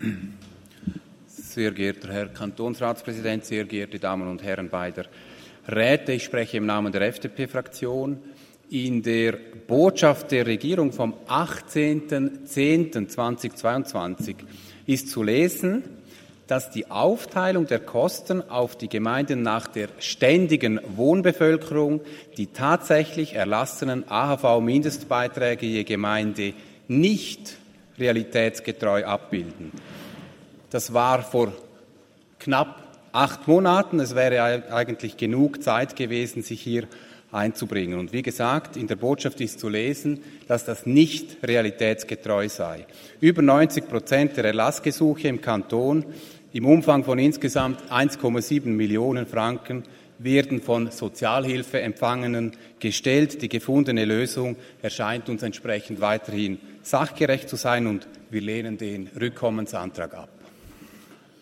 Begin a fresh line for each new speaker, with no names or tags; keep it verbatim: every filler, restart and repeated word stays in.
Sehr geehrter Herr Kantonsratspräsident, sehr geehrte Damen und Herren beider Räte, ich spreche im Namen der F D P-Fraktion. In der Botschaft der Regierung vom achtzehnten zehnten zweitausendzweiundzwanzig ist zu lesen, dass die Aufteilung der Kosten auf die Gemeinden nach der ständigen Wohnbevölkerung die tatsächlich erlassenen A H V-Mindestbeiträge je Gemeinde nicht realitätsgetreu abbilden. Das war vor knapp acht Monaten. Es wäre eigentlich genug Zeit gewesen, sich hier einzubringen. Und wie gesagt, in der Botschaft ist zu lesen, dass das nicht realitätsgetreu sei. Über neunzig Prozent der Erlassgesuche im Kanton im Umfang von insgesamt eins Komma sieben Millionen Franken werden von Sozialhilfeempfangenen gestellt. Die gefundene Lösung erscheint uns entsprechend weiterhin sachgerecht zu sein und wir lehnen den Rückkommensantrag ab.